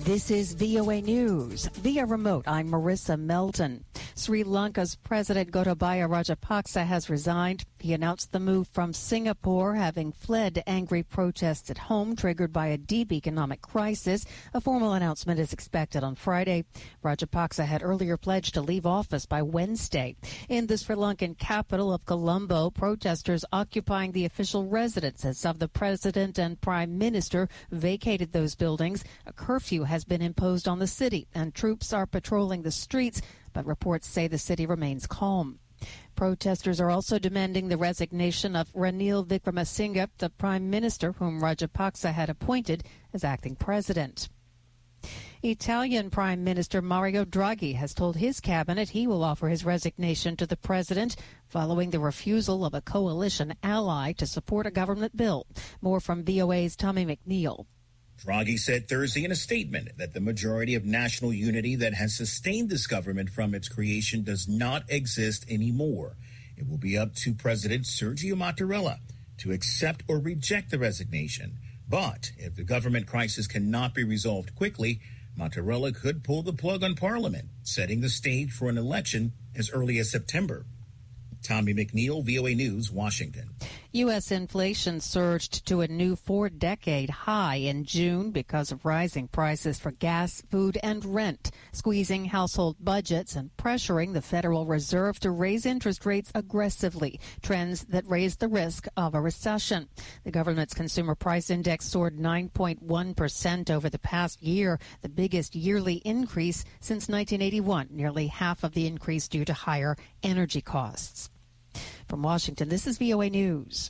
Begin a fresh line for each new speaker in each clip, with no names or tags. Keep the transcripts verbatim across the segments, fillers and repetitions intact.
This is V O A News. Via remote, I'm Marissa Melton. Sri Lanka's President Gotabaya Rajapaksa has resigned. He announced the move from Singapore, having fled angry protests at home triggered by a deep economic crisis. A formal announcement is expected on Friday. Rajapaksa had earlier pledged to leave office by Wednesday. In the Sri Lankan capital of Colombo, protesters occupying the official residences of the president and prime minister vacated those buildings. A curfew has been imposed on the city, and troops are patrolling the streets, but reports say the city remains calm. Protesters are also demanding the resignation of Ranil Wickremesinghe, the prime minister whom Rajapaksa had appointed as acting president. Italian Prime Minister Mario Draghi has told his cabinet he will offer his resignation to the president following the refusal of a coalition ally to support a government bill. More from V O A's Tommy McNeil.
Draghi said Thursday in a statement that the majority of national unity that has sustained this government from its creation does not exist anymore. It will be up to President Sergio Mattarella to accept or reject the resignation. But if the government crisis cannot be resolved quickly, Mattarella could pull the plug on Parliament, setting the stage for an election as early as September. Tommy McNeil, V O A News, Washington.
U S inflation surged to a new four-decade high in June because of rising prices for gas, food, and rent, squeezing household budgets and pressuring the Federal Reserve to raise interest rates aggressively, trends that raise the risk of a recession. The government's consumer price index soared nine point one percent over the past year, the biggest yearly increase since nineteen eighty-one, nearly half of the increase due to higher energy costs. From Washington, this is V O A News.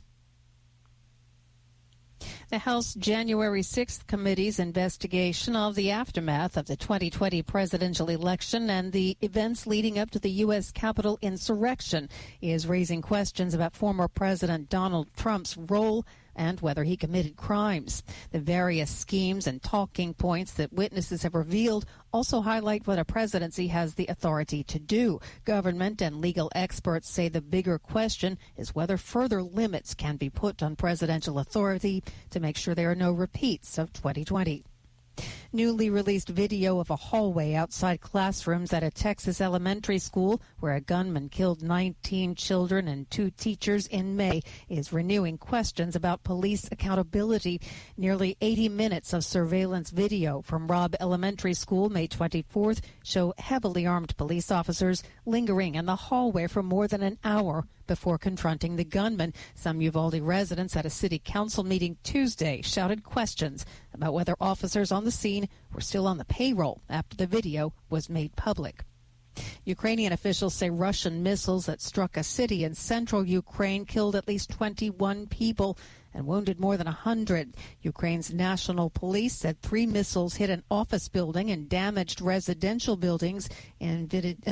The House January sixth Committee's investigation of the aftermath of the twenty twenty presidential election and the events leading up to the U S Capitol insurrection is raising questions about former President Donald Trump's role and whether he committed crimes. The various schemes and talking points that witnesses have revealed also highlight what a presidency has the authority to do. Government and legal experts say the bigger question is whether further limits can be put on presidential authority to make sure there are no repeats of twenty twenty. Newly released video of a hallway outside classrooms at a Texas elementary school where a gunman killed nineteen children and two teachers in May is renewing questions about police accountability. Nearly eighty minutes of surveillance video from Robb Elementary School May twenty-fourth show heavily armed police officers lingering in the hallway for more than an hour before confronting the gunman. Some Uvalde residents at a city council meeting Tuesday shouted questions about whether officers on the scene were still on the payroll after the video was made public. Ukrainian officials say Russian missiles that struck a city in central Ukraine killed at least twenty-one people and wounded more than one hundred. Ukraine's national police said three missiles hit an office building and damaged residential buildings in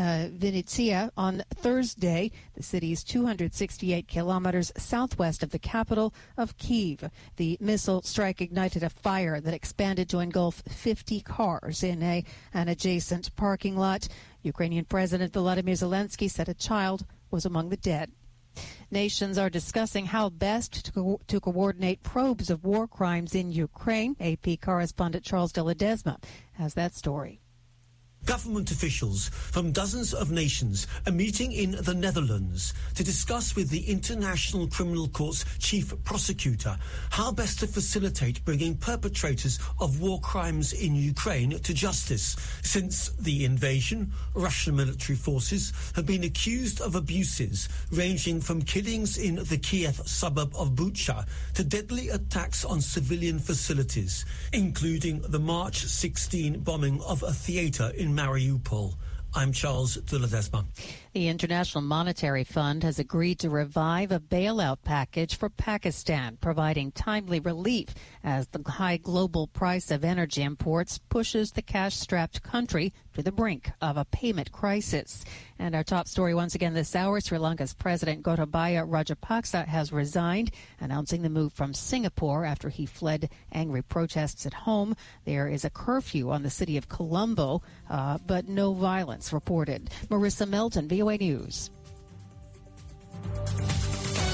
Vinnytsia on Thursday, the city's two hundred sixty-eight kilometers southwest of the capital of Kyiv. The missile strike ignited a fire that expanded to engulf fifty cars in a, an adjacent parking lot. Ukrainian President Volodymyr Zelensky said a child was among the dead. Nations are discussing how best to, co- to coordinate probes of war crimes in Ukraine. A P correspondent Charles de Ledesma has that story.
Government officials from dozens of nations are meeting in the Netherlands to discuss with the International Criminal Court's chief prosecutor how best to facilitate bringing perpetrators of war crimes in Ukraine to justice. Since the invasion, Russian military forces have been accused of abuses ranging from killings in the Kiev suburb of Bucha to deadly attacks on civilian facilities, including the March sixteenth bombing of a theater in Mariupol. I'm Charles de Ledesma.
The International Monetary Fund has agreed to revive a bailout package for Pakistan, providing timely relief as the high global price of energy imports pushes the cash-strapped country to the brink of a payment crisis. And our top story once again this hour, Sri Lanka's President Gotabaya Rajapaksa has resigned, announcing the move from Singapore after he fled angry protests at home. There is a curfew on the city of Colombo, uh, but no violence reported. Marissa Melton, V O A News.